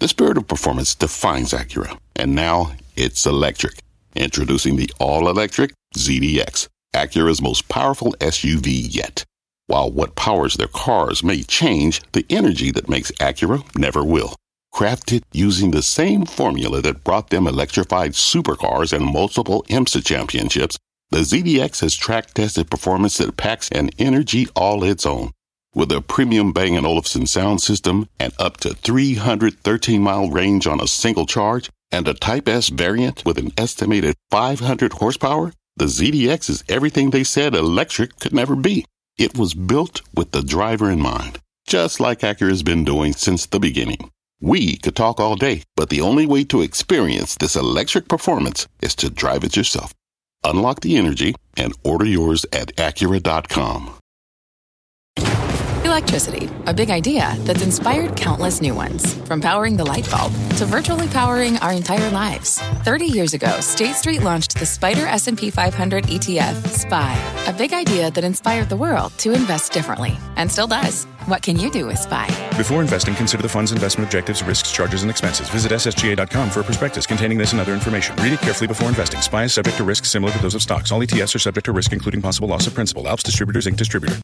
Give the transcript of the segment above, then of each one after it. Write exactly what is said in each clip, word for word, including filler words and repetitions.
The spirit of performance defines Acura, and now it's electric. Introducing the all-electric Z D X, Acura's most powerful S U V yet. While what powers their cars may change, the energy that makes Acura never will. Crafted using the same formula that brought them electrified supercars and multiple IMSA championships, the Z D X has track-tested performance that packs an energy all its own. With a premium Bang and Olufsen sound system and up to three hundred thirteen mile range on a single charge, and a Type S variant with an estimated five hundred horsepower, the Z D X is everything they said electric could never be. It was built with the driver in mind, just like Acura's been doing since the beginning. We could talk all day, but the only way to experience this electric performance is to drive it yourself. Unlock the energy and order yours at Acura dot com. Electricity, a big idea that's inspired countless new ones. From powering the light bulb to virtually powering our entire lives. thirty years ago, State Street launched the Spider S and P five hundred E T F, S P Y, a big idea that inspired the world to invest differently, and still does. What can you do with S P Y? Before investing, consider the fund's investment objectives, risks, charges, and expenses. Visit S S G A dot com for a prospectus containing this and other information. Read it carefully before investing. S P Y is subject to risks similar to those of stocks. All E T Fs are subject to risk, including possible loss of principal. Alps Distributors, Incorporated. Distributor.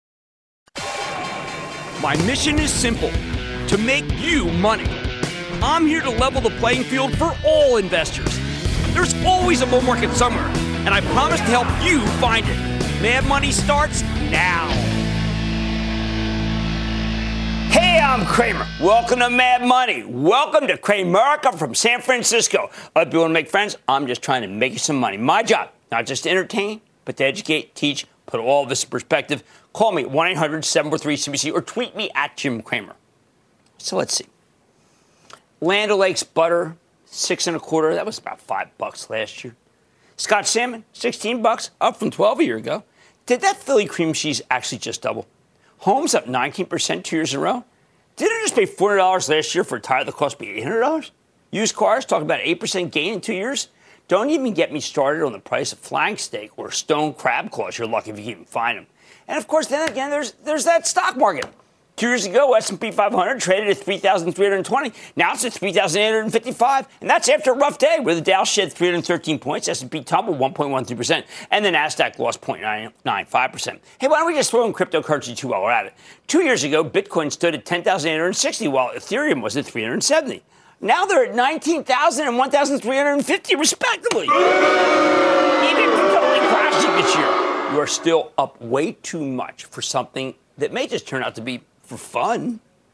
My mission is simple, to make you money. I'm here to level the playing field for all investors. There's always a bull market somewhere, and I promise to help you find it. Mad Money starts now. Hey, I'm Cramer. Welcome to Mad Money. Welcome to Cramerica from San Francisco. Other people want to make friends. I'm just trying to make you some money. My job, not just to entertain, but to educate, teach, put all of this in perspective. Call me at one eight hundred seven four three C B C or tweet me at Jim Cramer. So let's see. Land O'Lakes butter, six and a quarter. That was about five bucks last year. Scotch salmon, sixteen bucks, up from twelve a year ago. Did that Philly cream cheese actually just double? Homes up nineteen percent two years in a row. Did it just pay four hundred dollars last year for a tire that cost me eight hundred dollars? Used cars, talking about an eight percent gain in two years. Don't even get me started on the price of flank steak or stone crab claws. You're lucky if you can even find them. And, of course, then again, there's there's that stock market. Two years ago, S and P five hundred traded at three thousand three hundred twenty. Now it's at three thousand eight hundred fifty-five. And that's after a rough day where the Dow shed three hundred thirteen points, S and P tumbled one point one three percent, and the NASDAQ lost zero point nine nine five percent. Hey, why don't we just throw in cryptocurrency too while we're at it? Two years ago, Bitcoin stood at ten thousand eight hundred sixty, while Ethereum was at three hundred seventy. Now they're at nineteen thousand and one thousand three hundred fifty, respectively. Even if you're totally crashing this year, you are still up way too much for something that may just turn out to be for fun.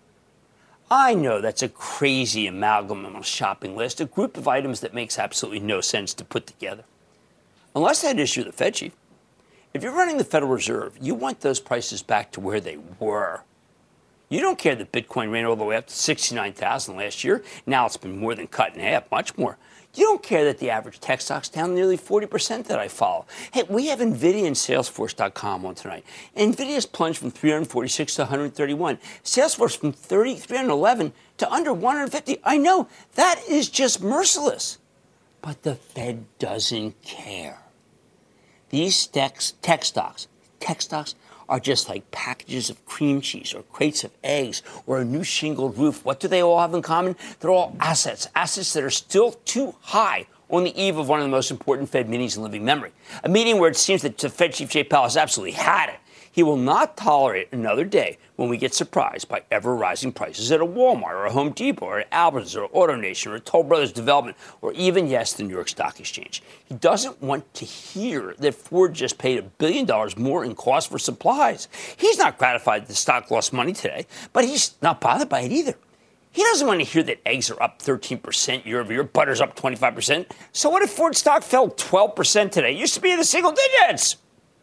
I know that's a crazy amalgam on a shopping list, a group of items that makes absolutely no sense to put together. Unless I had issue the Fed chief. If you're running the Federal Reserve, you want those prices back to where they were. You don't care that Bitcoin ran all the way up to sixty-nine thousand last year. Now it's been more than cut in half, much more. You don't care that the average tech stock's down nearly forty percent that I follow. Hey, we have NVIDIA and Salesforce dot com on tonight. NVIDIA's plunged from three hundred forty-six to one hundred thirty-one. Salesforce from thirty, three hundred eleven to under one hundred fifty. I know, that is just merciless. But the Fed doesn't care. These tech, tech stocks, tech stocks are just like packages of cream cheese or crates of eggs or a new shingled roof. What do they all have in common? They're all assets, assets that are still too high on the eve of one of the most important Fed meetings in living memory. A meeting where it seems that the Fed Chief Jay Powell has absolutely had it. He will not tolerate another day when we get surprised by ever-rising prices at a Walmart or a Home Depot or an Albertsons or AutoNation or a Toll Brothers Development or even, yes, the New York Stock Exchange. He doesn't want to hear that Ford just paid a billion dollars more in cost for supplies. He's not gratified that the stock lost money today, but he's not bothered by it either. He doesn't want to hear that eggs are up thirteen percent year over year, butter's up twenty-five percent. So what if Ford stock fell twelve percent today? It used to be in the single digits.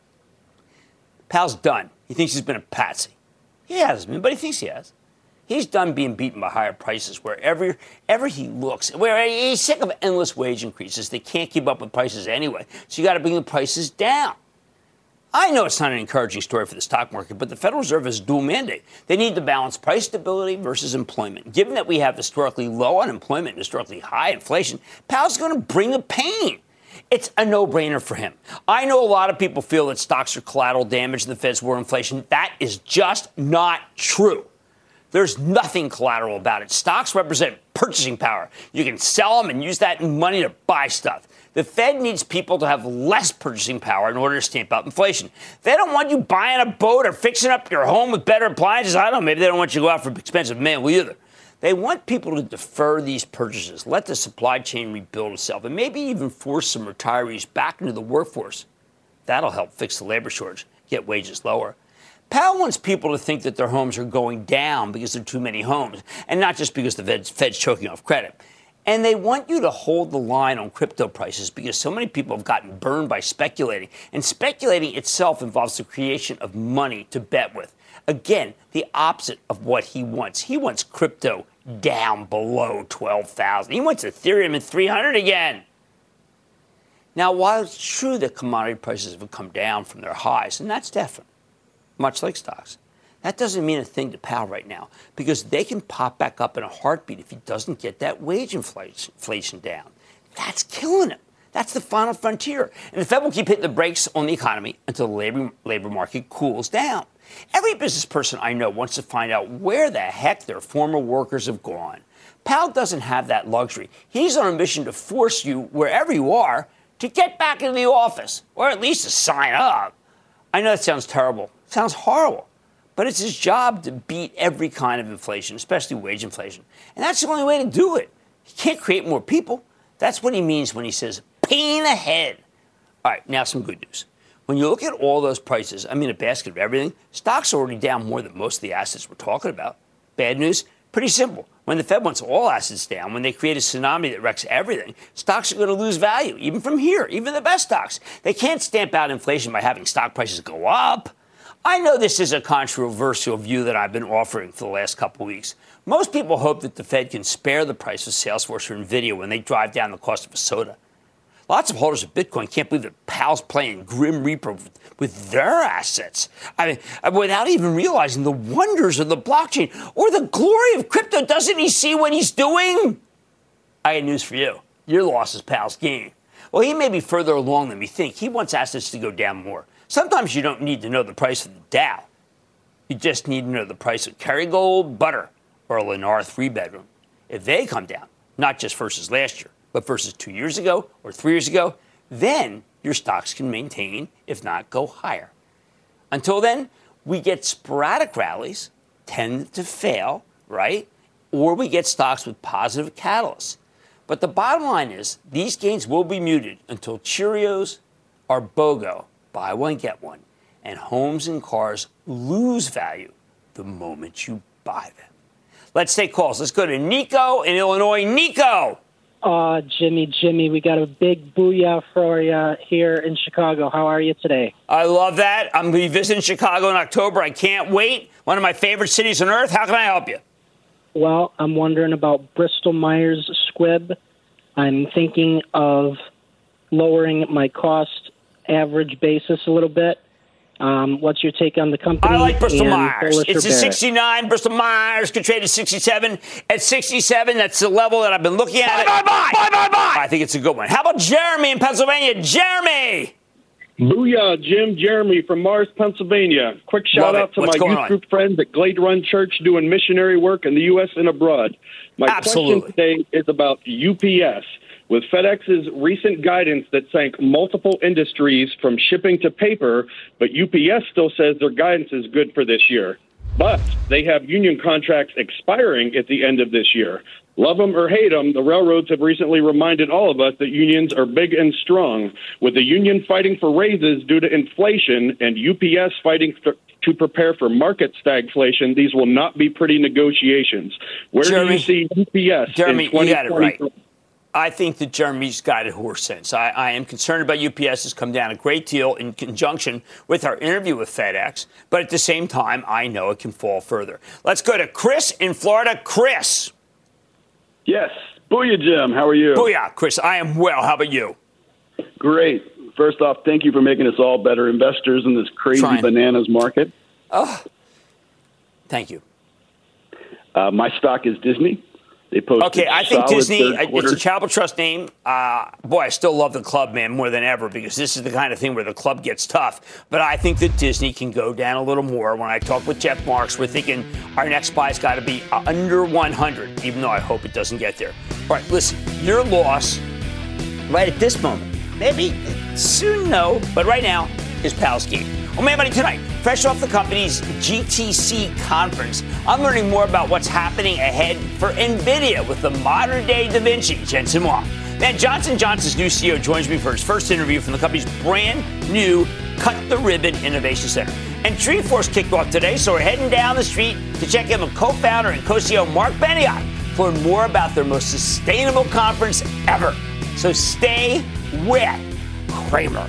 Powell's done. He thinks he's been a patsy. He hasn't been, but he thinks he has. He's done being beaten by higher prices wherever ever he looks. Where he's sick of endless wage increases. They can't keep up with prices anyway, so you got to bring the prices down. I know it's not an encouraging story for the stock market, but the Federal Reserve has a dual mandate. They need to balance price stability versus employment. Given that we have historically low unemployment and historically high inflation, Powell's going to bring the pain. It's a no-brainer for him. I know a lot of people feel that stocks are collateral damage in the Fed's war on inflation. That is just not true. There's nothing collateral about it. Stocks represent purchasing power. You can sell them and use that money to buy stuff. The Fed needs people to have less purchasing power in order to stamp out inflation. They don't want you buying a boat or fixing up your home with better appliances. I don't know. Maybe they don't want you to go out for expensive mail either. They want people to defer these purchases, let the supply chain rebuild itself, and maybe even force some retirees back into the workforce. That'll help fix the labor shortage, get wages lower. Powell wants people to think that their homes are going down because there are too many homes, and not just because the Fed's, Fed's choking off credit. And they want you to hold the line on crypto prices because so many people have gotten burned by speculating. And speculating itself involves the creation of money to bet with. Again, the opposite of what he wants. He wants crypto down below twelve thousand. He wants Ethereum at three hundred again. Now, while it's true that commodity prices have come down from their highs, and that's definite, much like stocks, that doesn't mean a thing to Powell right now because they can pop back up in a heartbeat if he doesn't get that wage inflation down. That's killing him. That's the final frontier. And the Fed will keep hitting the brakes on the economy until the labor, labor market cools down. Every business person I know wants to find out where the heck their former workers have gone. Powell doesn't have that luxury. He's on a mission to force you, wherever you are, to get back into the office, or at least to sign up. I know that sounds terrible. It sounds horrible. But it's his job to beat every kind of inflation, especially wage inflation. And that's the only way to do it. He can't create more people. That's what he means when he says, pain ahead. All right, now some good news. When you look at all those prices, I mean a basket of everything, stocks are already down more than most of the assets we're talking about. Bad news? Pretty simple. When the Fed wants all assets down, when they create a tsunami that wrecks everything, stocks are going to lose value, even from here, even the best stocks. They can't stamp out inflation by having stock prices go up. I know this is a controversial view that I've been offering for the last couple of weeks. Most people hope that the Fed can spare the price of Salesforce or NVIDIA when they drive down the cost of a soda. Lots of holders of Bitcoin can't believe that Powell's playing Grim Reaper with, with their assets. I mean, without even realizing the wonders of the blockchain or the glory of crypto. Doesn't he see what he's doing? I got news for you. Your loss is Powell's gain. Well, he may be further along than we think. He wants assets to go down more. Sometimes you don't need to know the price of the Dow. You just need to know the price of Kerrygold, butter, or a Lennar three-bedroom. If they come down, not just versus last year, but versus two years ago or three years ago, then your stocks can maintain, if not go higher. Until then, we get sporadic rallies, tend to fail, right? Or we get stocks with positive catalysts. But the bottom line is these gains will be muted until Cheerios are BOGO, buy one, get one, and homes and cars lose value the moment you buy them. Let's take calls. Let's go to Nico in Illinois. Nico! Uh, Jimmy, Jimmy, we got a big booyah for you here in Chicago. How are you today? I love that. I'm going to be visiting Chicago in October. I can't wait. One of my favorite cities on earth. How can I help you? Well, I'm wondering about Bristol-Myers Squibb. I'm thinking of lowering my cost average basis a little bit. Um, what's your take on the company? I like Bristol-Myers. It's a Barrett? sixty-nine. Bristol-Myers could trade at sixty-seven. At sixty-seven, that's the level that I've been looking at. Buy, it. buy, buy, buy, buy, buy. I think it's a good one. How about Jeremy in Pennsylvania? Jeremy! Booyah, Jim. Jeremy from Mars, Pennsylvania. Quick shout out to my youth on? group friends at Glade Run Church doing missionary work in the U S and abroad. My Absolutely. question today is about U P S. With FedEx's recent guidance that sank multiple industries from shipping to paper, but U P S still says their guidance is good for this year. But they have union contracts expiring at the end of this year. Love them or hate them, the railroads have recently reminded all of us that unions are big and strong. With the union fighting for raises due to inflation and U P S fighting for, to prepare for market stagflation, these will not be pretty negotiations. Where Jeremy, do you see U P S Jeremy, in twenty twenty? you got it right. I think that Jeremy's got it horse sense. I, I am concerned about U P S has come down a great deal in conjunction with our interview with FedEx, but at the same time, I know it can fall further. Let's go to Chris in Florida. Chris. Yes. Booyah, Jim. How are you? Booyah, Chris. I am well. How about you? Great. First off, thank you for making us all better investors in this crazy Trying. bananas market. Oh, thank you. Uh, my stock is Disney. They posted Okay, I think solid Disney, third it's quarter. a charitable trust name. Uh, boy, I still love the club, man, more than ever, because this is the kind of thing where the club gets tough. But I think that Disney can go down a little more. When I talk with Jeff Marks, we're thinking our next buy's got to be under one hundred, even though I hope it doesn't get there. All right, listen, your loss right at this moment, maybe soon, no, but right now is Pal's Game. Well, Man Money tonight, fresh off the company's G T C conference, I'm learning more about what's happening ahead for NVIDIA with the modern-day Da Vinci, Jensen Huang. Then Johnson and Johnson's new C E O joins me for his first interview from the company's brand new Cut the Ribbon Innovation Center. And Dreamforce kicked off today, so we're heading down the street to check in with co-founder and co-C E O Mark Benioff to learn more about their most sustainable conference ever. So stay with Cramer.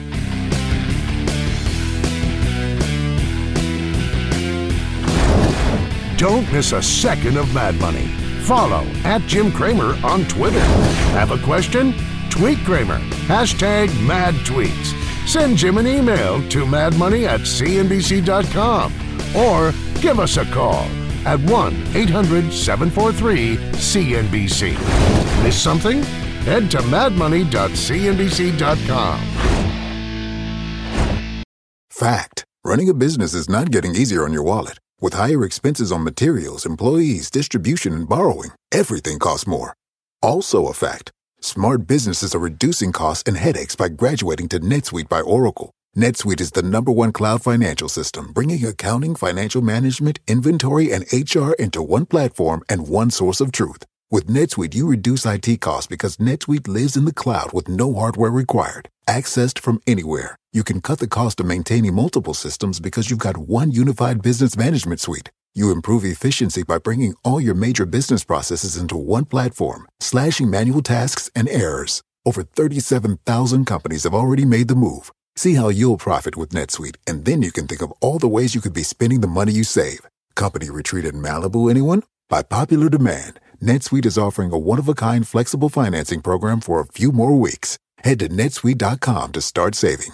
Don't miss a second of Mad Money. Follow at Jim Cramer on Twitter. Have a question? Tweet Cramer. Hashtag mad tweets. Send Jim an email to madmoney at c n b c dot com or give us a call at one eight hundred seven four three C N B C. Miss something? Head to mad money dot c n b c dot com. Fact. Running a business is not getting easier on your wallet. With higher expenses on materials, employees, distribution, and borrowing, everything costs more. Also a fact. Smart businesses are reducing costs and headaches by graduating to NetSuite by Oracle. NetSuite is the number one cloud financial system, bringing accounting, financial management, inventory, and H R into one platform and one source of truth. With NetSuite, you reduce I T costs because NetSuite lives in the cloud with no hardware required. Accessed from anywhere, you can cut the cost of maintaining multiple systems because you've got one unified business management suite. You improve efficiency by bringing all your major business processes into one platform, slashing manual tasks and errors. Over thirty-seven thousand companies have already made the move. See how you'll profit with NetSuite, and then you can think of all the ways you could be spending the money you save. Company retreat in Malibu, anyone? By popular demand, NetSuite is offering a one-of-a-kind flexible financing program for a few more weeks. Head to netsuite dot com to start saving.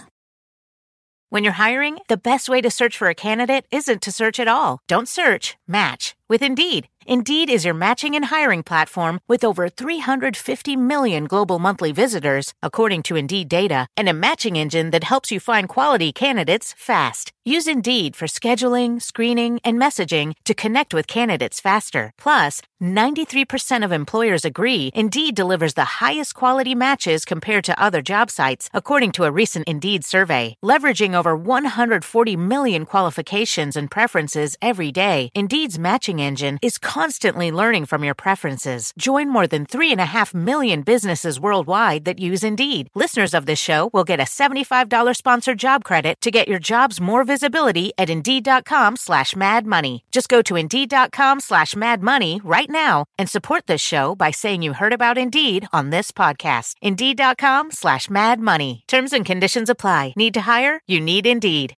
When you're hiring, the best way to search for a candidate isn't to search at all. Don't search, match with Indeed. Indeed is your matching and hiring platform with over three hundred fifty million global monthly visitors, according to Indeed data, and a matching engine that helps you find quality candidates fast. Use Indeed for scheduling, screening, and messaging to connect with candidates faster. Plus, ninety-three percent of employers agree Indeed delivers the highest quality matches compared to other job sites, according to a recent Indeed survey. Leveraging over one hundred forty million qualifications and preferences every day, Indeed's matching engine is constantly learning from your preferences. Join more than three and a half million businesses worldwide that use Indeed. Listeners of this show will get a seventy-five dollars sponsored job credit to get your jobs more visibility at Indeed.com slash Mad Money. Just go to Indeed.com slash Mad Money right now and support this show by saying you heard about Indeed on this podcast. Indeed.com slash Mad Money. Terms and conditions apply. Need to hire? You need Indeed.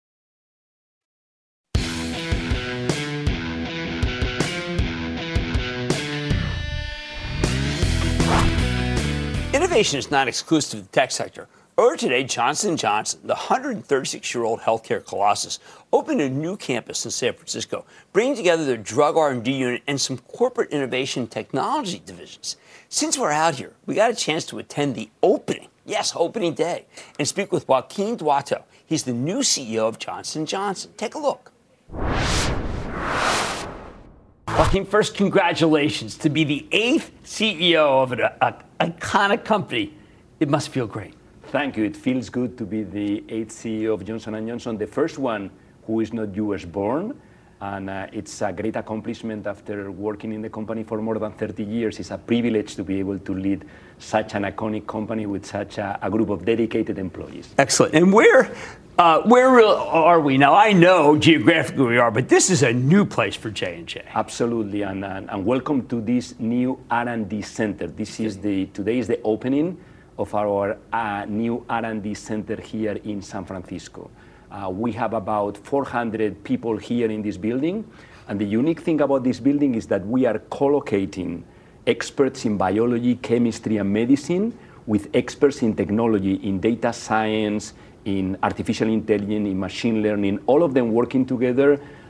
Innovation is not exclusive to the tech sector. Earlier today, Johnson and Johnson, the one hundred thirty-six-year-old healthcare colossus, opened a new campus in San Francisco, bringing together their drug R and D unit and some corporate innovation technology divisions. Since we're out here, we got a chance to attend the opening, yes, opening day, and speak with Joaquin Duato. He's the new C E O of Johnson and Johnson. Take a look. Joaquin, first, congratulations to be the eighth C E O of an a, a, iconic company. It must feel great. Thank you. It feels good to be the eighth C E O of Johnson and Johnson, the first one who is not U S born. And uh, it's a great accomplishment after working in the company for more than thirty years. It's a privilege to be able to lead such an iconic company with such a, a group of dedicated employees. Excellent. And where, uh, where are we? Now, I know geographically we are, but this is a new place for J and J. Absolutely. And, and, and welcome to this new R and D center. This is the, today is the opening of our uh, new R and D center here in San Francisco. Uh, we have about four hundred people here in this building, and the unique thing about this building is that we are co-locating experts in biology, chemistry, and medicine with experts in technology, in data science, in artificial intelligence, in machine learning, all of them working together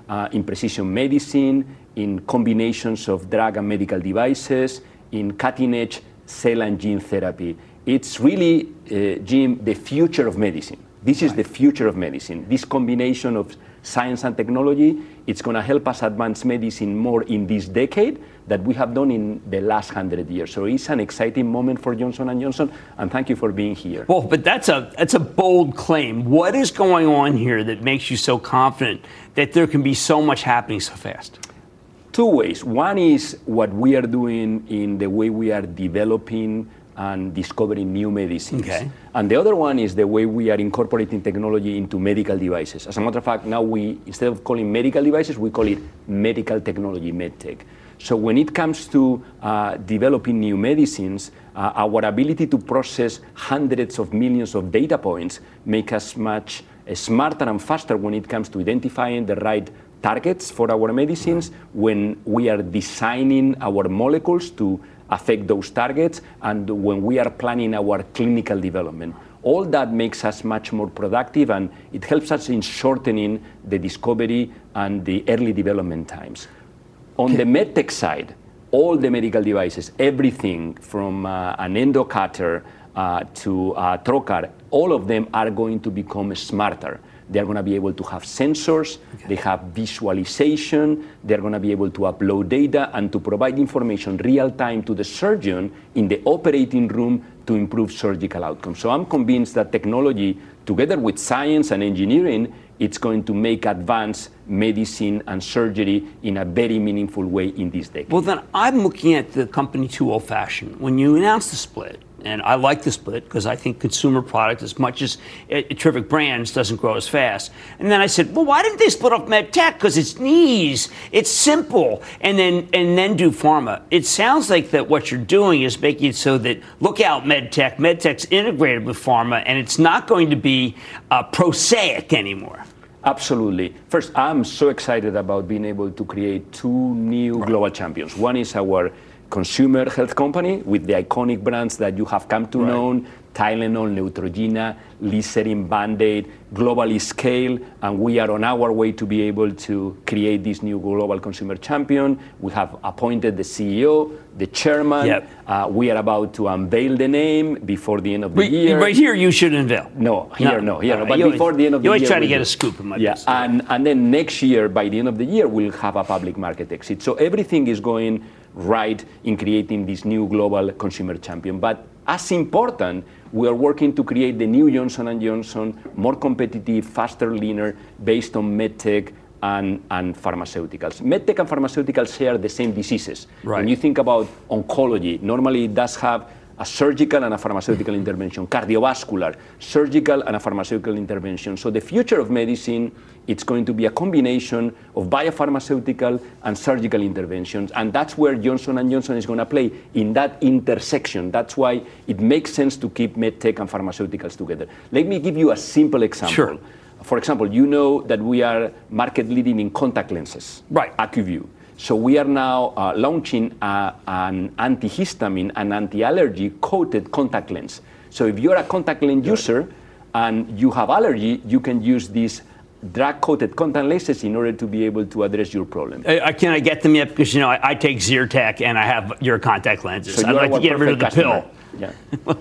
uh, in precision medicine, in combinations of drug and medical devices, in cutting-edge cell and gene therapy. It's really, uh, Jim, the future of medicine. This is the future of medicine. This combination of science and technology, it's going to help us advance medicine more in this decade than we have done in the last hundred years. So it's an exciting moment for Johnson and Johnson, and thank you for being here. Well, but that's a that's a bold claim. What is going on here that makes you so confident that there can be so much happening so fast? Two ways. One is what we are doing in the way we are developing and discovering new medicines. Okay. And the other one is the way we are incorporating technology into medical devices. As a matter of fact, now we, instead of calling medical devices, we call it medical technology, medtech. So when it comes to uh, developing new medicines, uh, our ability to process hundreds of millions of data points make us much uh, smarter and faster when it comes to identifying the right targets for our medicines, when we are designing our molecules to affect those targets, and when we are planning our clinical development. All that makes us much more productive, and it helps us in shortening the discovery and the early development times. On the medtech side, all the medical devices, everything from uh, an endocutter uh, to a trocar, all of them are going to become smarter. They're going to be able to have sensors, okay. They have visualization, they're going to be able to upload data and to provide information real time to the surgeon in the operating room to improve surgical outcomes. So I'm convinced that technology, together with science and engineering, it's going to make advanced medicine and surgery in a very meaningful way in this decade. Well, then I'm looking at the company too old-fashioned. When you announced the split, and I like the split because I think consumer product, as much as uh, terrific brands, doesn't grow as fast. And then I said, well, why didn't they split off MedTech? Because it's knees, it's simple, and then and then do pharma. It sounds like that what you're doing is making it so that, look out, MedTech, MedTech's integrated with pharma, and it's not going to be uh, prosaic anymore. Absolutely. First, I'm so excited about being able to create two new right. global champions. One is our consumer health company with the iconic brands that you have come to right. know, Tylenol, Neutrogena, Listerine, Band-Aid, globally scale, and we are on our way to be able to create this new global consumer champion. We have appointed the C E O, the chairman. Yep. Uh, we are about to unveil the name before the end of the right, year. Right here, you should unveil. No, here, no, no here, no. But you before always, the end of the you year. You always try to we'll get do. a scoop in my Yeah, business. and, and then next year, by the end of the year, we'll have a public market exit. So everything is going right in creating this new global consumer champion. But as important, we are working to create the new Johnson and Johnson, more competitive, faster, leaner, based on medtech and, and pharmaceuticals. Medtech and pharmaceuticals share the same diseases. Right. When you think about oncology, normally it does have a surgical and a pharmaceutical intervention, cardiovascular, surgical and a pharmaceutical intervention. So the future of medicine, it's going to be a combination of biopharmaceutical and surgical interventions. And that's where Johnson and Johnson is going to play, in that intersection. That's why it makes sense to keep medtech and pharmaceuticals together. Let me give you a simple example. Sure. For example, you know that we are market leading in contact lenses. Right. AccuView. So we are now uh, launching a, an antihistamine and anti-allergy coated contact lens. So if you're a contact lens user and you have allergy, you can use these drug-coated contact lenses in order to be able to address your problem. Uh, can I get them yet? Because, you know, I, I take Zyrtec and I have your contact lenses. So I'd like to get rid of the customer. pill. Yeah.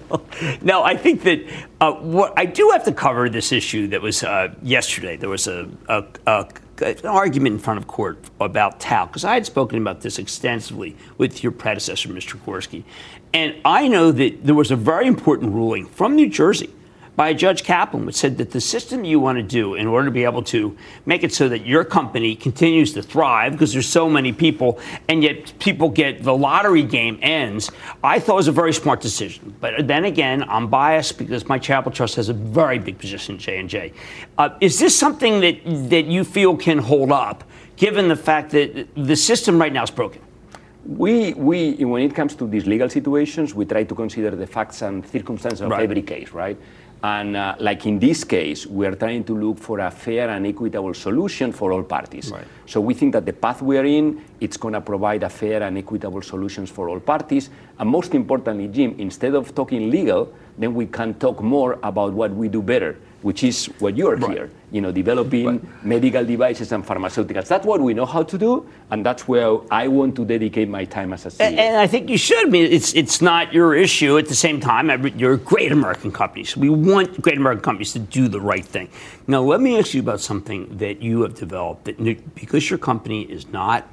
No, I think that uh, what I do have to cover this issue that was uh, yesterday. There was a, a, a an argument in front of court about Tao, because I had spoken about this extensively with your predecessor, Mister Gorski. And I know that there was a very important ruling from New Jersey by Judge Kaplan, which said that the system you want to do in order to be able to make it so that your company continues to thrive, because there's so many people, and yet people get the lottery game ends, I thought was a very smart decision. But then again, I'm biased because my Charitable Trust has a very big position in J and J. Uh, is this something that that you feel can hold up, given the fact that the system right now is broken? We, we, when it comes to these legal situations, we try to consider the facts and circumstances of right. every case, right? And uh, like in this case, we are trying to look for a fair and equitable solution for all parties. Right. So we think that the path we are in, it's going to provide a fair and equitable solutions for all parties. And most importantly, Jim, instead of talking legal, then we can talk more about what we do better, which is what you're right. here, you know, developing right. medical devices and pharmaceuticals. That's what we know how to do, and that's where I want to dedicate my time as a C E O. And, and I think you should. I mean, it's it's not your issue. At the same time, you're great American companies. We want great American companies to do the right thing. Now, let me ask you about something that you have developed, that because your company is not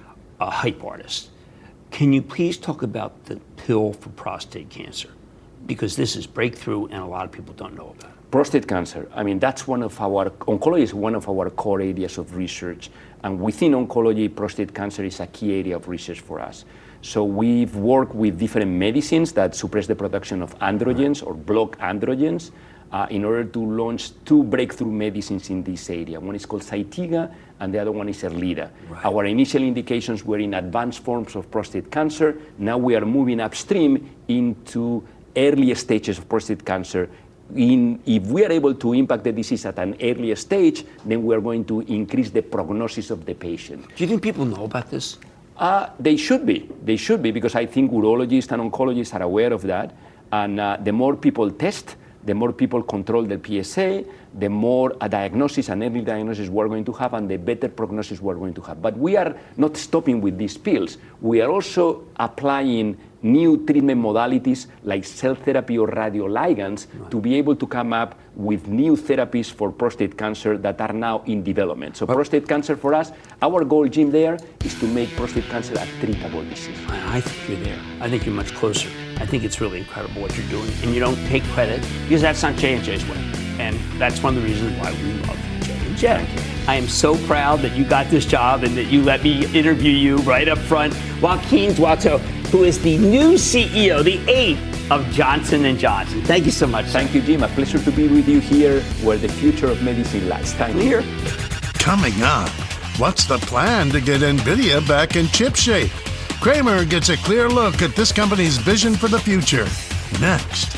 a hype artist, can you please talk about the pill for prostate cancer? Because this is breakthrough, and a lot of people don't know about it. Prostate cancer, I mean, that's one of our, oncology is one of our core areas of research. And within oncology, prostate cancer is a key area of research for us. So we've worked with different medicines that suppress the production of androgens or block androgens uh, in order to launch two breakthrough medicines in this area. One is called Zytiga, and the other one is Erleada. Right. Our initial indications were in advanced forms of prostate cancer. Now we are moving upstream into early stages of prostate cancer. In, if we are able to impact the disease at an earlier stage, then we are going to increase the prognosis of the patient. Do you think people know about this? Uh, they should be. They should be, because I think urologists and oncologists are aware of that. And uh, the more people test, the more people control their P S A, the more a diagnosis, an early diagnosis we're going to have, and the better prognosis we're going to have. But we are not stopping with these pills. We are also applying new treatment modalities like cell therapy or radioligands right. to be able to come up with new therapies for prostate cancer that are now in development. So but, prostate cancer for us, our goal, Jim, there is to make prostate cancer a treatable disease. I think you're there. I think you're much closer. I think it's really incredible what you're doing. And you don't take credit, because that's not J and J's way. And that's one of the reasons why we love J and J. I am so proud that you got this job and that you let me interview you right up front. Joaquin Duato, who is the new C E O, the eighth of Johnson and Johnson. Thank you so much. Thank you, Jim. A pleasure to be with you here where the future of medicine lies. Thank you. Here. Coming up, what's the plan to get NVIDIA back in chip shape? Cramer gets a clear look at this company's vision for the future. Next.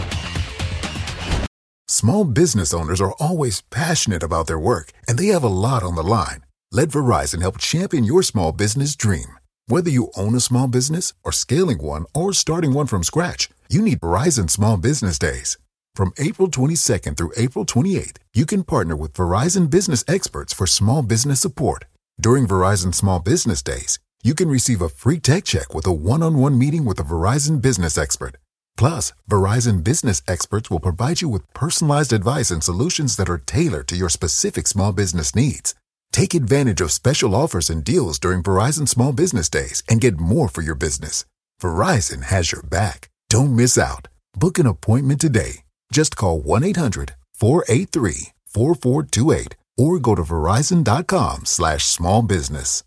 Small business owners are always passionate about their work, and they have a lot on the line. Let Verizon help champion your small business dream. Whether you own a small business or scaling one or starting one from scratch, you need Verizon Small Business Days. From April twenty-second through April twenty-eighth, you can partner with Verizon business experts for small business support. During Verizon Small Business Days, you can receive a free tech check with a one-on-one meeting with a Verizon business expert. Plus, Verizon business experts will provide you with personalized advice and solutions that are tailored to your specific small business needs. Take advantage of special offers and deals during Verizon Small Business Days and get more for your business. Verizon has your back. Don't miss out. Book an appointment today. Just call one eight hundred four eight three four four two eight or go to verizon.com slash small business.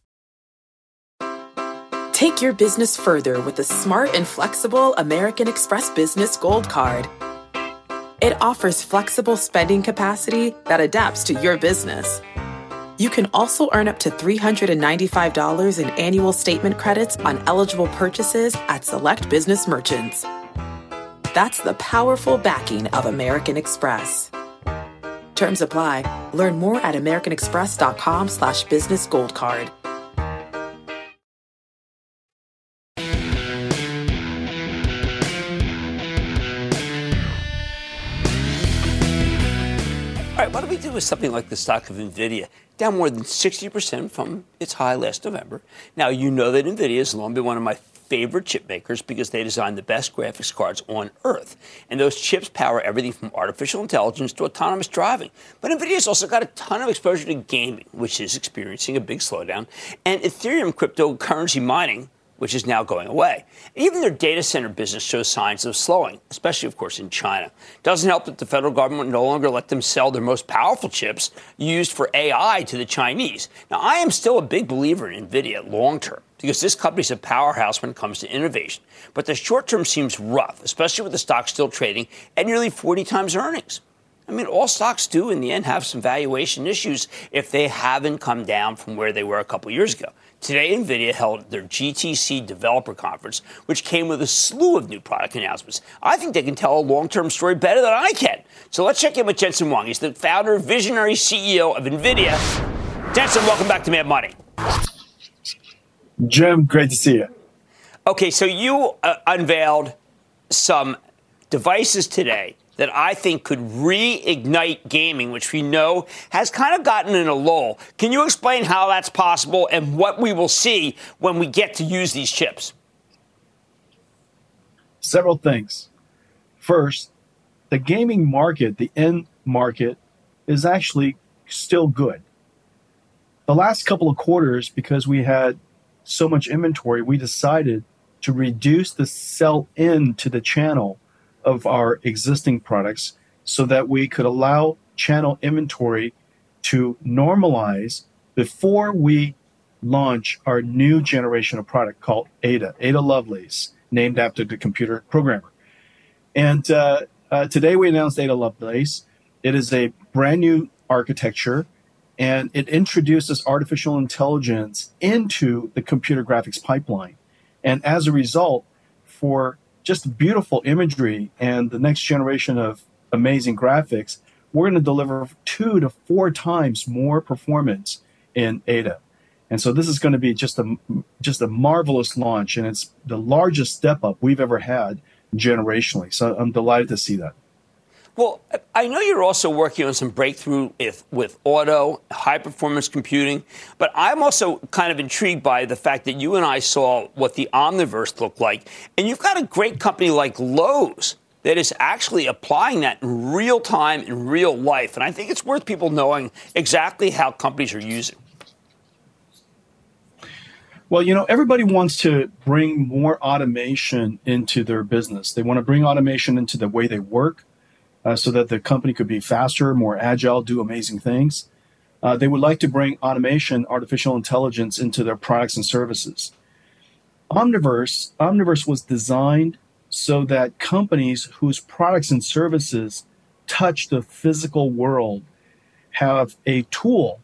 Take your business further with the smart and flexible American Express Business Gold Card. It offers flexible spending capacity that adapts to your business. You can also earn up to three hundred ninety-five dollars in annual statement credits on eligible purchases at select business merchants. That's the powerful backing of American Express. Terms apply. Learn more at americanexpress.com slash business gold card. All right, what do we do with something like the stock of NVIDIA? Down more than sixty percent from its high last November. Now, you know that NVIDIA has long been one of my favorite chip makers because they design the best graphics cards on Earth. And those chips power everything from artificial intelligence to autonomous driving. But NVIDIA's also got a ton of exposure to gaming, which is experiencing a big slowdown, and Ethereum cryptocurrency mining, which is now going away. Even their data center business shows signs of slowing, especially, of course, in China. Doesn't help that the federal government no longer let them sell their most powerful chips used for A I to the Chinese. Now, I am still a big believer in NVIDIA long-term because this company's a powerhouse when it comes to innovation. But the short-term seems rough, especially with the stock still trading at nearly forty times earnings. I mean, all stocks do, in the end, have some valuation issues if they haven't come down from where they were a couple years ago. Today, NVIDIA held their G T C Developer Conference, which came with a slew of new product announcements. I think they can tell a long-term story better than I can. So let's check in with Jensen Huang. He's the founder, visionary C E O of NVIDIA. Jensen, welcome back to Mad Money. Jim, great to see you. Okay, so you uh, unveiled some devices today that I think could reignite gaming, which we know has kind of gotten in a lull. Can you explain how that's possible and what we will see when we get to use these chips? Several things. First, the gaming market, the end market, is actually still good. The last couple of quarters, because we had so much inventory, we decided to reduce the sell-in to the channel of our existing products so that we could allow channel inventory to normalize before we launch our new generation of product called Ada, Ada Lovelace, named after the computer programmer. And uh, uh, today we announced Ada Lovelace. It is a brand new architecture, and it introduces artificial intelligence into the computer graphics pipeline. And as a result, for just beautiful imagery and the next generation of amazing graphics, we're going to deliver two to four times more performance in Ada. And so this is going to be just a just a marvelous launch, and it's the largest step up we've ever had generationally. So I'm delighted to see that. Well, I know you're also working on some breakthrough with, with auto, high-performance computing, but I'm also kind of intrigued by the fact that you and I saw what the Omniverse looked like, and you've got a great company like Lowe's that is actually applying that in real time, in real life, and I think it's worth people knowing exactly how companies are using. Well, you know, everybody wants to bring more automation into their business. They want to bring automation into the way they work, Uh, so that the company could be faster, more agile, do amazing things. Uh, they would like to bring automation, artificial intelligence into their products and services. Omniverse, Omniverse was designed so that companies whose products and services touch the physical world have a tool,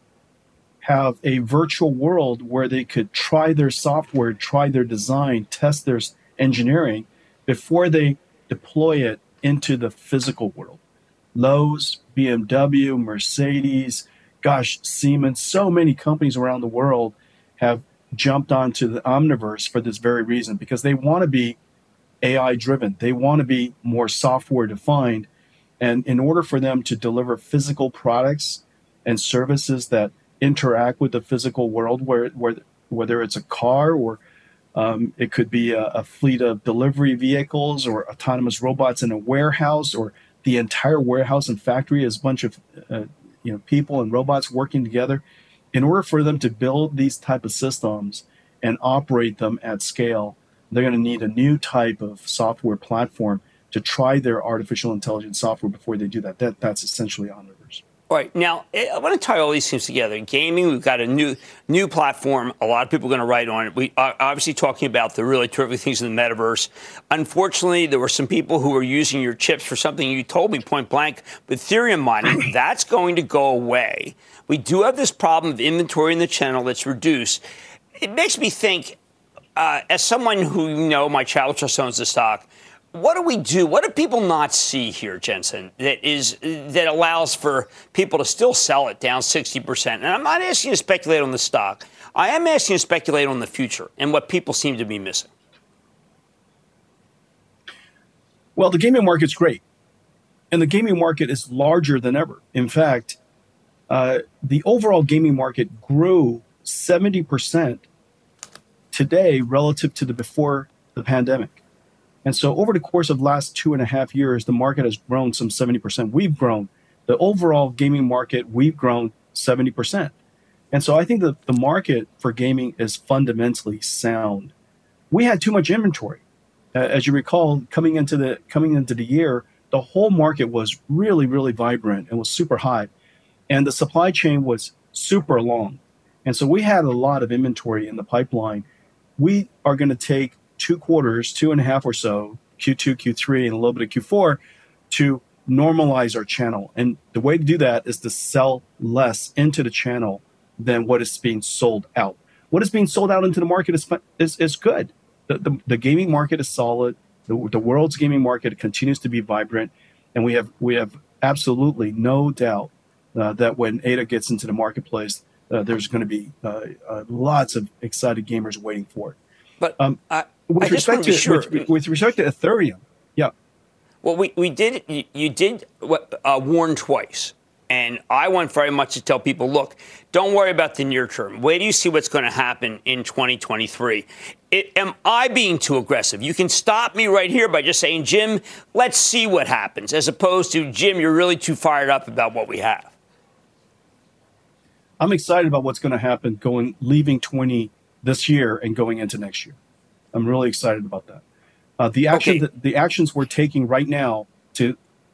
have a virtual world where they could try their software, try their design, test their engineering before they deploy it into the physical world. Lowe's, B M W, Mercedes, gosh, Siemens, so many companies around the world have jumped onto the Omniverse for this very reason, because they want to be A I driven. They want to be more software defined. And in order for them to deliver physical products and services that interact with the physical world, where, where whether it's a car or Um, it could be a, a fleet of delivery vehicles or autonomous robots in a warehouse, or the entire warehouse and factory is a bunch of uh, you know people and robots working together. In order for them to build these type of systems and operate them at scale, they're going to need a new type of software platform to try their artificial intelligence software before they do that. That that's essentially Omniverse. All right. Now, I want to tie all these things together. Gaming, we've got a new new platform. A lot of people are going to write on it. We are obviously talking about the really terrific things in the metaverse. Unfortunately, there were some people who were using your chips for something you told me point blank, Ethereum mining. That's going to go away. We do have this problem of inventory in the channel that's reduced. It makes me think, uh, as someone who, you know, my child trust owns the stock, what do we do? What do people not see here, Jensen, that is that allows for people to still sell it down sixty percent? And I'm not asking you to speculate on the stock. I am asking you to speculate on the future and what people seem to be missing. Well, the gaming market's great. And the gaming market is larger than ever. In fact, uh, the overall gaming market grew seventy percent today relative to the before the pandemic. And so over the course of the last two and a half years, the market has grown some seventy percent. We've grown. The overall gaming market, we've grown seventy percent. And so I think that the market for gaming is fundamentally sound. We had too much inventory. Uh, as you recall, coming into the coming into the year, the whole market was really, really vibrant and was super high. And the supply chain was super long. And so we had a lot of inventory in the pipeline. We are going to take two quarters, two and a half or so, Q two, Q three, and a little bit of Q four, to normalize our channel. And the way to do that is to sell less into the channel than what is being sold out. What is being sold out into the market is is, is good. The, the, the gaming market is solid. The, the world's gaming market continues to be vibrant. And we have we have absolutely no doubt uh, that when Ada gets into the marketplace, uh, there's going to be uh, uh, lots of excited gamers waiting for it. But um, I, with I just respect want to to be sure. with, with respect to Ethereum, yeah. Well, we, we did, you, you did uh, warn twice. And I want very much to tell people, look, don't worry about the near term. Wait till you see what's going to happen in twenty twenty-three. It, am I being too aggressive? You can stop me right here by just saying, Jim, let's see what happens, as opposed to, Jim, you're really too fired up about what we have. I'm excited about what's going to happen going leaving twenty this year and going into next year. I'm really excited about that. Uh, the action, Okay. the, the actions we're taking right now to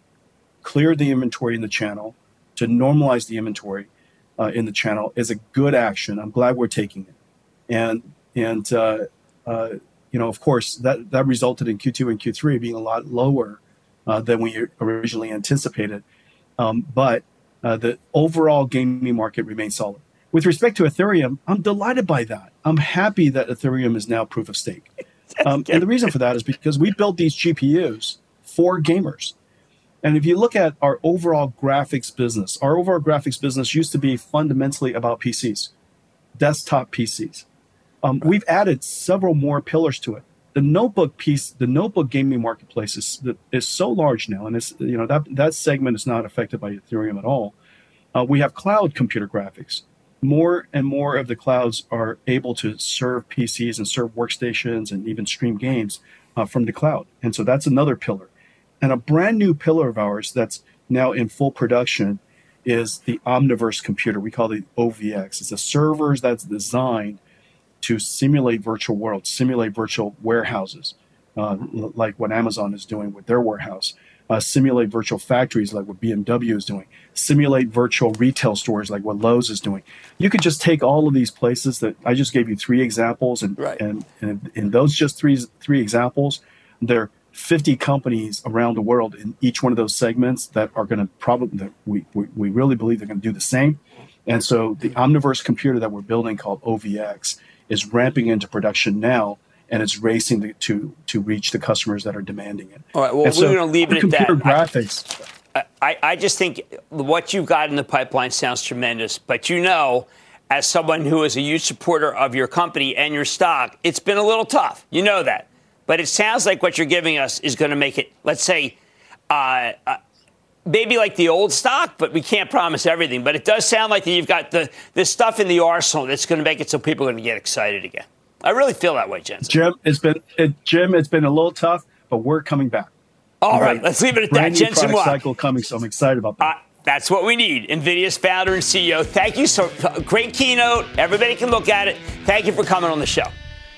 clear the inventory in the channel, to normalize the inventory uh, in the channel, is a good action. I'm glad we're taking it, and and uh, uh, you know, of course, that that resulted in Q two and Q three being a lot lower uh, than we originally anticipated, um, but. Uh, the overall gaming market remains solid. With respect to Ethereum, I'm delighted by that. I'm happy that Ethereum is now proof of stake. Um, and the reason for that is because we built these G P Us for gamers. And if you look at our overall graphics business, our overall graphics business used to be fundamentally about P Cs, desktop P Cs. Um, we've added several more pillars to it. The notebook piece, the notebook gaming marketplace is is so large now, and it's, you know, that that segment is not affected by Ethereum at all. Uh, we have cloud computer graphics. More and more of the clouds are able to serve P Cs and serve workstations and even stream games uh, from the cloud, and so that's another pillar. And a brand new pillar of ours that's now in full production is the Omniverse computer. We call it O V X. It's a server that's designed to simulate virtual worlds, simulate virtual warehouses, uh, like what Amazon is doing with their warehouse, uh, simulate virtual factories like what B M W is doing, simulate virtual retail stores like what Lowe's is doing. You could just take all of these places that I just gave you three examples, and Right. and, and in those just three three examples, there are fifty companies around the world in each one of those segments that are going to probably, that we, we, we really believe they're going to do the same. And so the Omniverse computer that we're building called O V X is ramping into production now, and it's racing to to, to reach the customers that are demanding it. All right, well, And we're so going to leave it at that. computer graphics. I, I, I just think what you've got in the pipeline sounds tremendous. But you know, as someone who is a huge supporter of your company and your stock, it's been a little tough. You know that. But it sounds like what you're giving us is going to make it, let's say, uh, uh, maybe like the old stock, but we can't promise everything. But it does sound like that you've got the this stuff in the arsenal that's going to make it so people are going to get excited again. I really feel that way, Jensen. Jim, it's been it, Jim, it's been a little tough, but we're coming back. All We've right, got let's leave it at that. brand new Jensen product Huang. cycle coming, so I'm excited about that. Uh, that's what we need. NVIDIA's founder and C E O. Thank you so great keynote. Everybody can look at it. Thank you for coming on the show.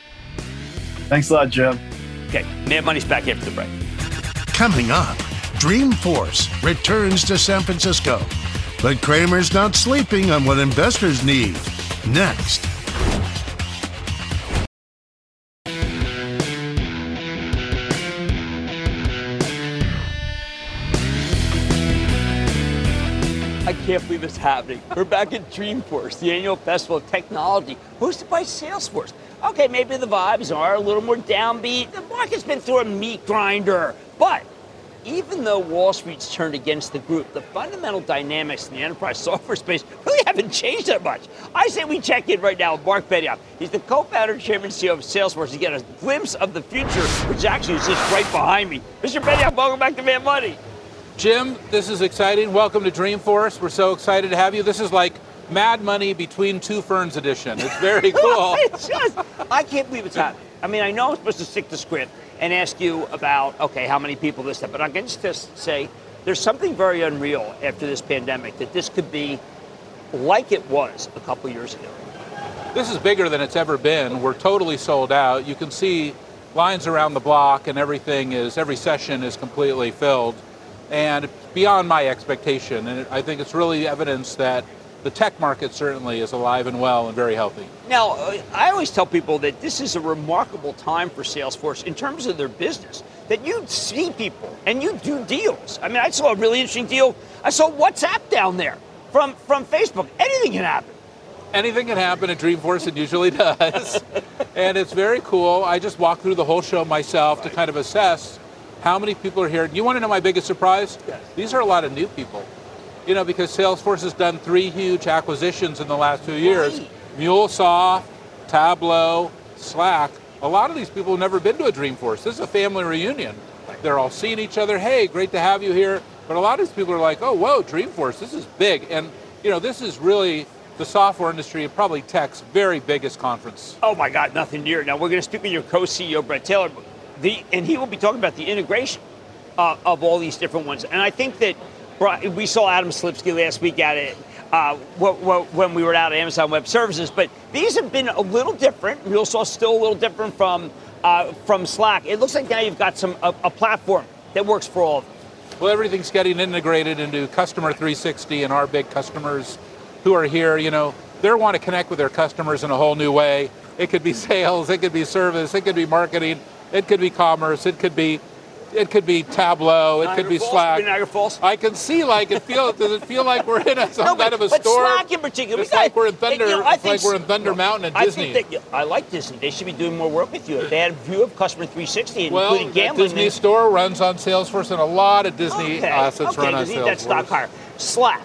Thanks a lot, Jim. Okay, Mad Money's back after the break. Coming up, Dreamforce returns to San Francisco. But Cramer's not sleeping on what investors need. Next. I can't believe it's happening. We're back at Dreamforce, the annual festival of technology, hosted by Salesforce. Okay, maybe the vibes are a little more downbeat. The market's been through a meat grinder. But even though Wall Street's turned against the group, the fundamental dynamics in the enterprise software space really haven't changed that much. I say we check in right now with Mark Benioff. He's the co-founder, chairman, and C E O of Salesforce to get a glimpse of the future, which actually is just right behind me. Mister Benioff, welcome back to Mad Money. Jim, this is exciting. Welcome to Dreamforce. We're so excited to have you. This is like Mad Money between two ferns edition. It's very cool. It's just, I can't believe it's happening. I mean, I know I'm supposed to stick to script and ask you about, okay, how many people this, that, but I can just say there's something very unreal after this pandemic that this could be like it was a couple years ago. This is bigger than it's ever been. We're totally sold out. You can see lines around the block and everything is, every session is completely filled. And beyond my expectation. And I think it's really evidence that the tech market certainly is alive and well and very healthy. Now, uh, I always tell people that this is a remarkable time for Salesforce in terms of their business, that you see people and you do deals. I mean, I saw a really interesting deal. I saw WhatsApp down there from, from Facebook. Anything can happen. Anything can happen at Dreamforce, it usually does. And it's very cool. I just walked through the whole show myself to kind of assess how many people are here. You want to know my biggest surprise? Yes. These are a lot of new people. You know, because Salesforce has done three huge acquisitions in the last two years. Right. MuleSoft, Tableau, Slack. A lot of these people have never been to a Dreamforce. This is a family reunion. They're all seeing each other. Hey, great to have you here. But a lot of these people are like, oh, whoa, Dreamforce, this is big. And, you know, this is really the software industry and probably tech's very biggest conference. Oh, my God, nothing near. Now, we're going to speak with your co-C E O, Brett Taylor, the, and he will be talking about the integration uh, of all these different ones. And I think that we saw Adam Slipsky last week at it uh, when we were out at Amazon Web Services, but these have been a little different. We also still a little different from uh, from Slack. It looks like now you've got some a, a platform that works for all of them. Well, everything's getting integrated into Customer three sixty, and our big customers who are here, you know, they want to connect with their customers in a whole new way. It could be sales, it could be service, it could be marketing, it could be commerce, it could be it could be Tableau, it Niagara could be Falls, Slack. Niagara Falls. I can see like it feel. Does it feel like we're in a, some no, but, kind of a but store? Slack in particular, It's we like got, we're in Thunder. You know, I it's think, like we're in Thunder Mountain at I Disney. Think that, I like Disney. They should be doing more work with you. If they had a view of Customer three sixty, well, including gambling. Disney Store runs on Salesforce, and a lot of Disney okay, assets okay, run on you need Salesforce. that stock higher. Slack.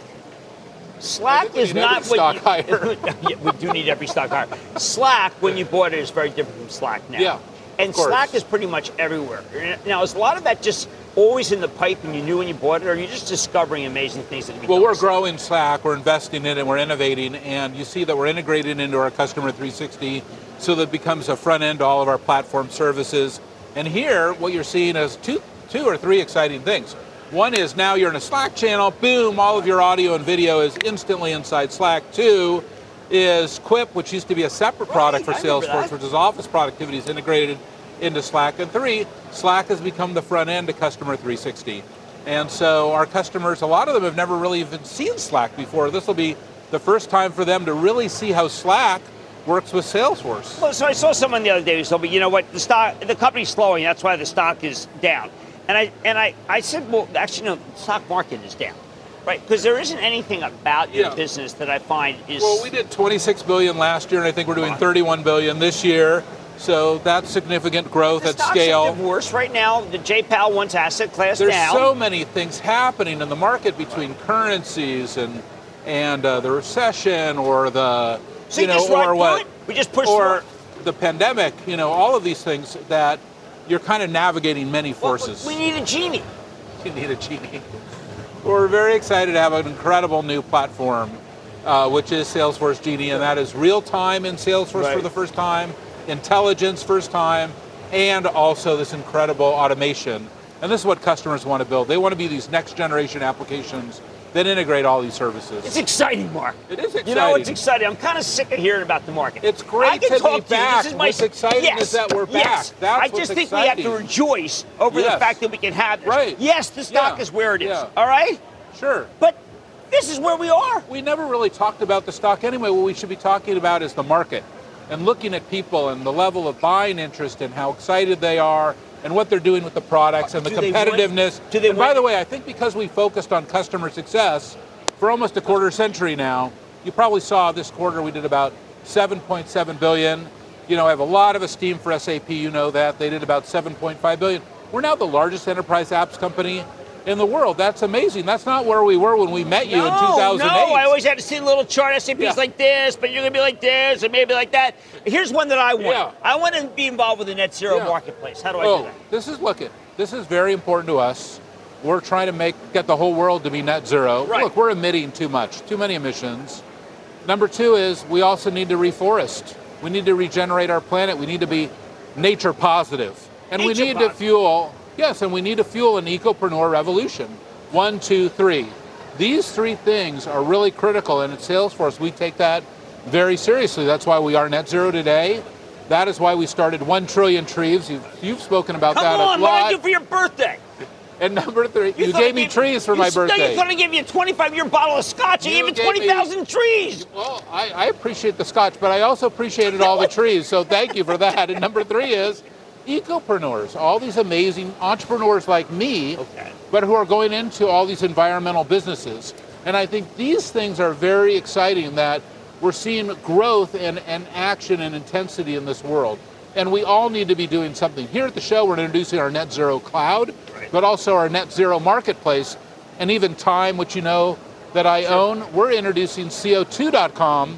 Slack is not stock what higher. You, yeah, we do need every stock higher. Slack, when you bought it, is very different from Slack now. Yeah, and Slack is pretty much everywhere. Now, is a lot of that just always in the pipe and you knew when you bought it, or are you just discovering amazing things that Well, we're growing Slack, we're investing in it, we're innovating, and you see that we're integrating into our Customer three sixty so that it becomes a front end to all of our platform services. And here, what you're seeing is two, two or three exciting things. One is now you're in a Slack channel, boom, all of your audio and video is instantly inside Slack. Two is Quip, which used to be a separate product for Salesforce, which is office productivity, is integrated into Slack. And three, Slack has become the front end to Customer three sixty. And so our customers, a lot of them have never really even seen Slack before. This will be the first time for them to really see how Slack works with Salesforce. Well, so I saw someone the other day who told me, you know what, the stock, the company's slowing, that's why the stock is down. And I and I, I said, well, actually, no, the stock market is down, right? Because there isn't anything about your yeah. business that I find is... Well, we did twenty-six billion dollars last year, and I think we're doing thirty-one billion dollars this year. So that's significant growth the at scale. The worse right now. The J PAL wants asset class There's down. so many things happening in the market between currencies and and uh, the recession or the so you know just or what it? We just push or through the pandemic. You know, all of these things that you're kind of navigating many forces. Well, we need a genie. You need a genie. We're very excited to have an incredible new platform, uh, which is Salesforce Genie, and that is real time in Salesforce right. for the first time. Intelligence first time, and also this incredible automation. And this is what customers want to build. They want to be these next generation applications that integrate all these services. It's exciting, Mark. It is exciting. You know, it's exciting. I'm kind of sick of hearing about the market. It's great I can to talk be to you. back. This is my What's exciting yes, is that we're back. yes. That's I what's just think exciting. we have to rejoice over yes. the fact that we can have this. Right. Yes, the stock yeah. is where it is. Yeah. All right? Sure. But this is where we are. We never really talked about the stock anyway. What we should be talking about is the market and looking at people and the level of buying interest and how excited they are and what they're doing with the products and the Do competitiveness. Do they and by the way, I think because we focused on customer success for almost a quarter century now, you probably saw this quarter we did about seven point seven billion dollars. You know, I have a lot of esteem for S A P, you know that. They did about seven point five billion dollars. We're now the largest enterprise apps company in the world. That's amazing. That's not where we were when we met you no, in two thousand eight. No, I always had to see a little chart. S A P's yeah. like this, but you're going to be like this, and maybe like that. Here's one that I want. Yeah. I want to be involved with the net zero yeah. marketplace. How do I oh, do that? This is, look, it. This is very important to us. We're trying to make get the whole world to be net zero. Right. Look, we're emitting too much, too many emissions. Number two is we also need to reforest. We need to regenerate our planet. We need to be nature positive. And nature we need positive. to fuel, yes, and we need to fuel an ecopreneur revolution. One, two, three. These three things are really critical, and at Salesforce, we take that very seriously. That's why we are net zero today. That is why we started one trillion trees. You've, you've spoken about Come that on, a lot. what did I do for your birthday? And number three, you, you gave me trees for my you, birthday. No, you thought I gave you a twenty-five year bottle of scotch. I You gave you gave twenty thousand me- trees. Well, I, I appreciate the scotch, but I also appreciated all the trees, so thank you for that. And number three is ecopreneurs, all these amazing entrepreneurs like me, okay. but who are going into all these environmental businesses. And I think these things are very exciting that we're seeing growth and, and action and intensity in this world. And we all need to be doing something. Here at the show, we're introducing our Net Zero Cloud, right. but also our Net Zero Marketplace, and even Time, which you know that I sure. own. We're introducing C O two dot com,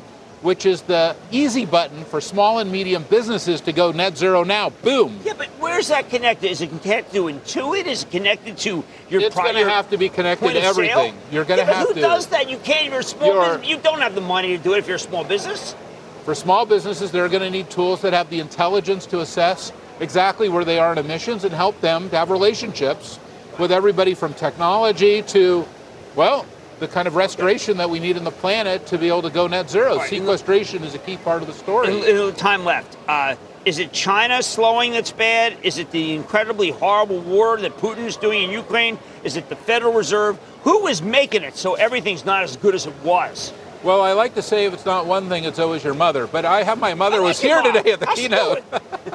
which is the easy button for small and medium businesses to go net zero now. Boom. Yeah, but where's that connected? Is it connected to Intuit? Is it connected to your It's going to have to be connected to everything. You're going to yeah, have who to. Who does that? You can't. You're a small You're, business. You don't have the money to do it if you're a small business. For small businesses, they're going to need tools that have the intelligence to assess exactly where they are in emissions and help them to have relationships with everybody from technology to, well, the kind of restoration that we need in the planet to be able to go net zero. Right. Sequestration is a key part of the story. A little time left. Uh, is it China slowing that's bad? Is it the incredibly horrible war that Putin is doing in Ukraine? Is it the Federal Reserve? Who is making it so everything's not as good as it was? Well, I like to say if it's not one thing, it's always your mother. But I have my mother like was here mom. today at the I keynote.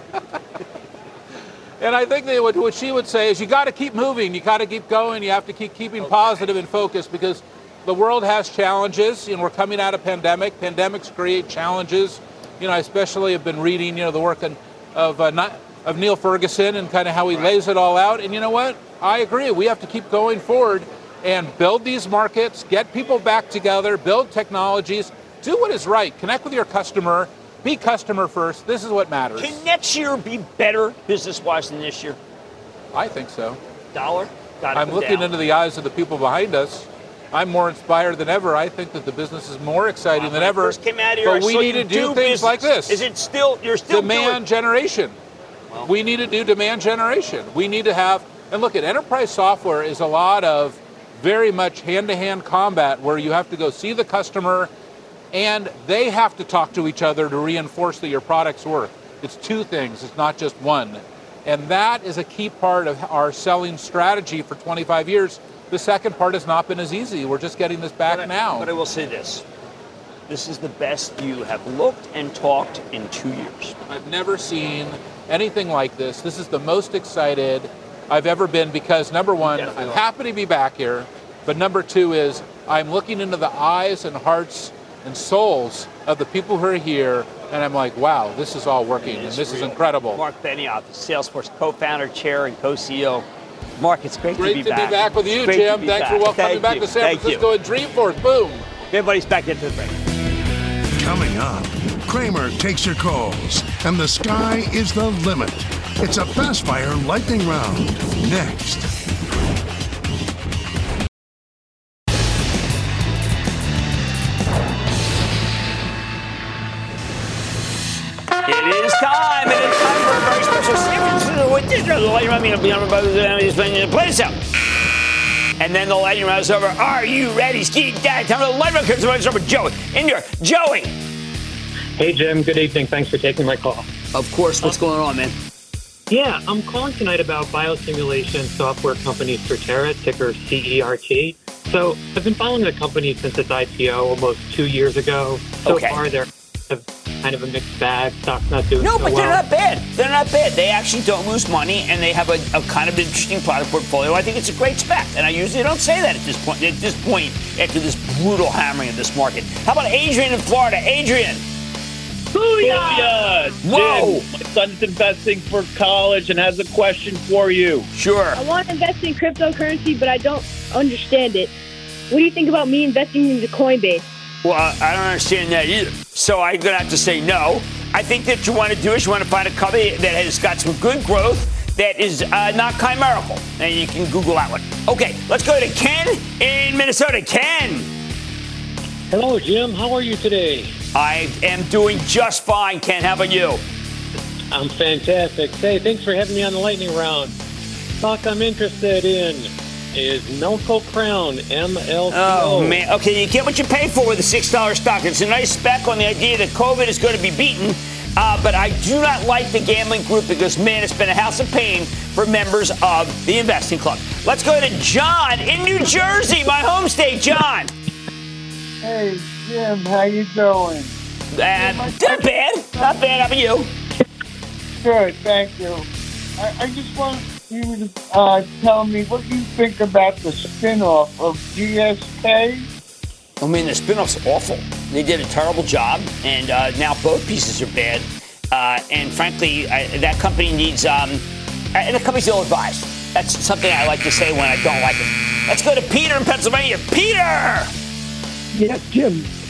And I think that what she would say is you got to keep moving. You got to keep going. You have to keep keeping okay. positive and focused because the world has challenges. You know, we're coming out of pandemic. Pandemics create challenges. You know, I especially have been reading, you know, the work on, of uh, not, of Neil Ferguson and kind of how he right. lays it all out. And you know what? I agree. We have to keep going forward and build these markets, get people back together, build technologies, do what is right. Connect with your customer. Be customer first. This is what matters. Can next year be better business-wise than this year? I think so. Dollar? Gotta I'm looking down. into the eyes of the people behind us. I'm more inspired than ever. I think that the business is more exciting well, than ever. First came out of here, but I we saw need you to do, do things business. like this. Is it still? You're still demand doing... generation. Well, we need to do demand generation. We need to have and look at enterprise software is a lot of very much hand-to-hand combat where you have to go see the customer. And they have to talk to each other to reinforce that your products work. It's two things. It's not just one. And that is a key part of our selling strategy for twenty-five years. The second part has not been as easy. We're just getting this back but I, now. But I will say this. This is the best you have looked and talked in two years. I've never seen anything like this. This is the most excited I've ever been because, number one, I'm are. happy to be back here. But number two is I'm looking into the eyes and hearts and souls of the people who are here, and I'm like, wow, this is all working, and this real. is incredible. Mark Benioff, Salesforce co-founder, chair, and co-C E O. Mark, it's great, great to be to back. Be back with you, Jim. Thanks back. for welcoming Thank back you. to San Thank Francisco you. and Dreamforce. Boom. Everybody's back into the break. Coming up, Kramer takes your calls, and the sky is the limit. It's a fast fire lightning round. Next. It is time. It is time for a very special San Francisco edition. The lightning round will be on the place out. And then the lightning round is over. Are you ready, Ski Dad? Time for the lightning round comes over with Joey. In here, Joey. Hey, Jim. Good evening. Thanks for taking my call. Of course. What's going on, man? Yeah, I'm calling tonight about biosimulation software company Certera, ticker C E R T. So I've been following the company since its I P O almost two years ago. So okay. far, they're kind of a mixed bag. Stock's not doing no, so but well. they're not bad. They're not bad. They actually don't lose money, and they have a, a kind of interesting product portfolio. I think it's a great spec, and I usually don't say that at this point. At this point, after this brutal hammering of this market. How about Adrian in Florida? Adrian. Booyah! Whoa! Jim, my son's investing for college and has a question for you. Sure. I want to invest in cryptocurrency, but I don't understand it. What do you think about me investing into Coinbase? Well, I don't understand that either. So I'm going to have to say no. I think that you want to do is you want to find a company that has got some good growth that is uh, not chimerical. And you can Google that one. Okay, let's go to Ken in Minnesota. Ken. Hello, Jim. How are you today? I am doing just fine, Ken. How about you? I'm fantastic. Hey, thanks for having me on the lightning round. Stock I'm interested in is Melco Crown, M L C O. Oh, man. Okay, you get what you pay for with a six dollar stock. It's a nice spec on the idea that COVID is going to be beaten. Uh, but I do not like the gambling group because, man, it's been a house of pain for members of the investing club. Let's go to John in New Jersey, my home state. John. Hey, Jim, how you doing? Uh, not bad. Not bad. How about you? Good, thank you. I, I just want you to uh, tell me what you think about the spinoff of G S K. I mean, the spinoff's awful. They did a terrible job, and uh, now both pieces are bad. Uh, and frankly, I, that company needs, um, and the company's ill-advised. That's something I like to say when I don't like it. Let's go to Peter in Pennsylvania. Peter! Yes, Jim.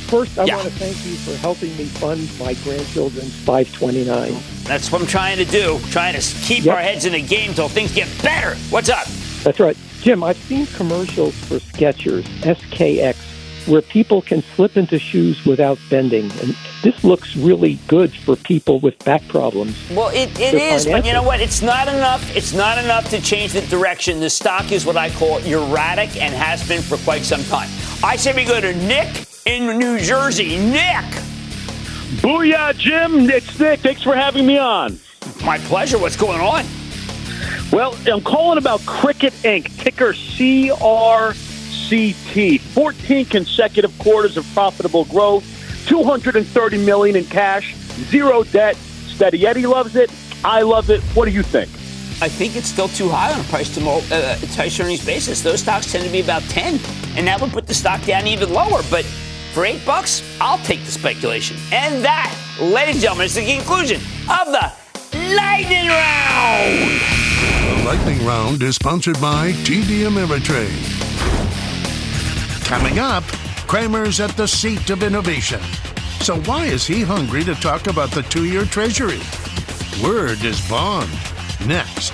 first, I Yeah. want to thank you for helping me fund my grandchildren's five twenty-nine. That's what I'm trying to do, trying to keep Yep. our heads in the game till things get better. What's up? That's right. Jim, I've seen commercials for Skechers, S K X, where people can slip into shoes without bending. And this looks really good for people with back problems. Well, it, it They're is, but you financial. know what? It's not enough. It's not enough to change the direction. The stock is what I call erratic and has been for quite some time. I say we go to Nick in New Jersey. Nick! Booyah, Jim. It's Nick. Thanks for having me on. My pleasure. What's going on? Well, I'm calling about Cricket Incorporated, ticker C R C T. fourteen consecutive quarters of profitable growth, two hundred thirty million dollars in cash, zero debt. Steady Eddie loves it. I love it. What do you think? I think it's still too high on a price to mo- uh, price earnings basis. Those stocks tend to be about ten, and that would put the stock down even lower. But for eight bucks, I'll take the speculation. And that, ladies and gentlemen, is the conclusion of the Lightning Round. The Lightning Round is sponsored by T D Ameritrade. Coming up, Cramer's at the seat of innovation. So why is he hungry to talk about the two-year Treasury? Word is bond. Next.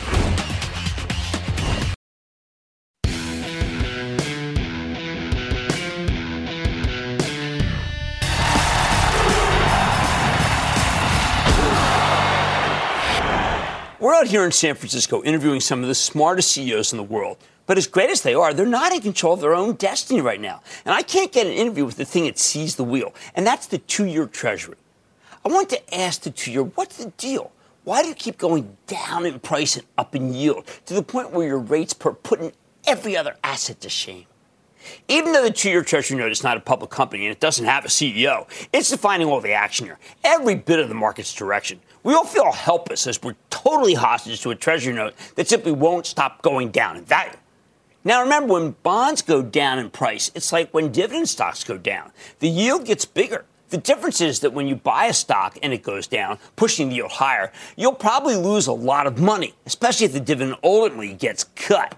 We're out here in San Francisco interviewing some of the smartest C E Os in the world. But as great as they are, they're not in control of their own destiny right now. And I can't get an interview with the thing that sees the wheel, and that's the two-year Treasury. I want to ask the two-year, what's the deal? Why do you keep going down in price and up in yield to the point where your rates are putting every other asset to shame? Even though the two-year Treasury note is not a public company and it doesn't have a C E O, it's defining all the action here, every bit of the market's direction. We all feel helpless as we're totally hostage to a Treasury note that simply won't stop going down in value. Now, remember, when bonds go down in price, it's like when dividend stocks go down. The yield gets bigger. The difference is that when you buy a stock and it goes down, pushing the yield higher, you'll probably lose a lot of money, especially if the dividend ultimately gets cut,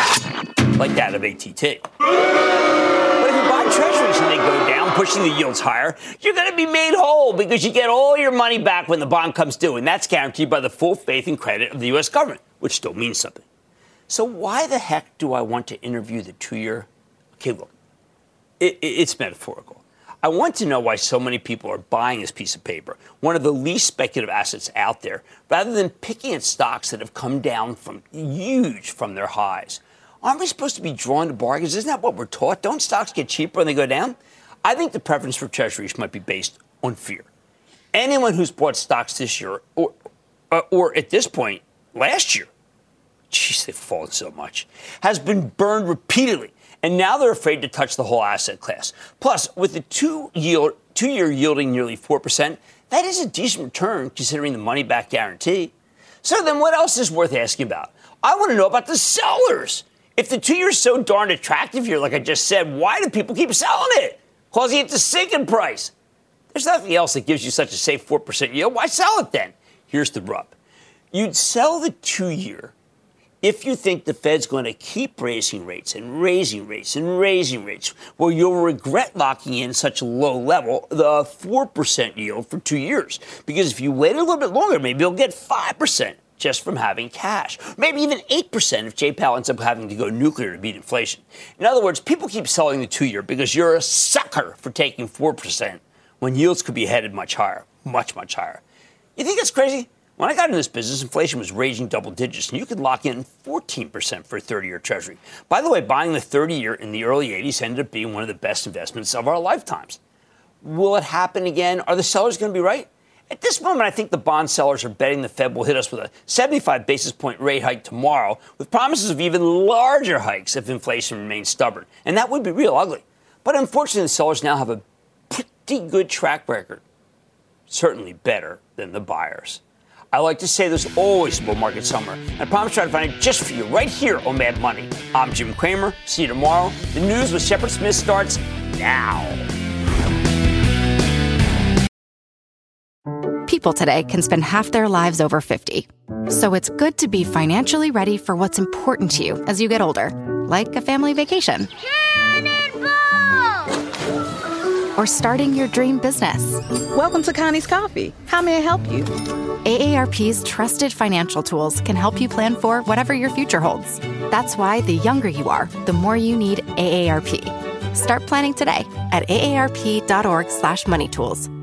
like that of A T T. But if you buy treasuries and they go down, pushing the yields higher, you're going to be made whole because you get all your money back when the bond comes due, and that's guaranteed by the full faith and credit of the U S government, which still means something. So why the heck do I want to interview the two-year? Okay, look, it, it, it's metaphorical. I want to know why so many people are buying this piece of paper, one of the least speculative assets out there, rather than picking at stocks that have come down from huge from their highs. Aren't we supposed to be drawn to bargains? Isn't that what we're taught? Don't stocks get cheaper when they go down? I think the preference for treasuries might be based on fear. Anyone who's bought stocks this year, or, or, or at this point, last year, geez, they've fallen so much, has been burned repeatedly. And now they're afraid to touch the whole asset class. Plus, with the two yield, two-year yielding nearly four percent, that is a decent return considering the money-back guarantee. So then what else is worth asking about? I want to know about the sellers. If the two-year is so darn attractive here, like I just said, why do people keep selling it? Causing it to sink in price. There's nothing else that gives you such a safe four percent yield. Why sell it then? Here's the rub. You'd sell the two-year if you think the Fed's going to keep raising rates and raising rates and raising rates, well, you'll regret locking in such a low level, the four percent yield for two years. Because if you wait a little bit longer, maybe you'll get five percent just from having cash. Maybe even eight percent if Jay Powell ends up having to go nuclear to beat inflation. In other words, people keep selling the two-year because you're a sucker for taking four percent when yields could be headed much higher, much, much higher. You think that's crazy? When I got in this business, inflation was raging double digits, and you could lock in fourteen percent for a thirty-year Treasury. By the way, buying the thirty-year in the early eighties ended up being one of the best investments of our lifetimes. Will it happen again? Are the sellers going to be right? At this moment, I think the bond sellers are betting the Fed will hit us with a seventy-five basis point rate hike tomorrow, with promises of even larger hikes if inflation remains stubborn. And that would be real ugly. But unfortunately, the sellers now have a pretty good track record. Certainly better than the buyers. I like to say there's always a bull market somewhere. And I promise to try to find it just for you right here on Mad Money. I'm Jim Cramer. See you tomorrow. The news with Shepard Smith starts now. People today can spend half their lives over fifty. So it's good to be financially ready for what's important to you as you get older, like a family vacation. or starting your dream business. Welcome to Connie's Coffee. How may I help you? A A R P's trusted financial tools can help you plan for whatever your future holds. That's why the younger you are, the more you need A A R P. Start planning today at aarp.org slash money tools.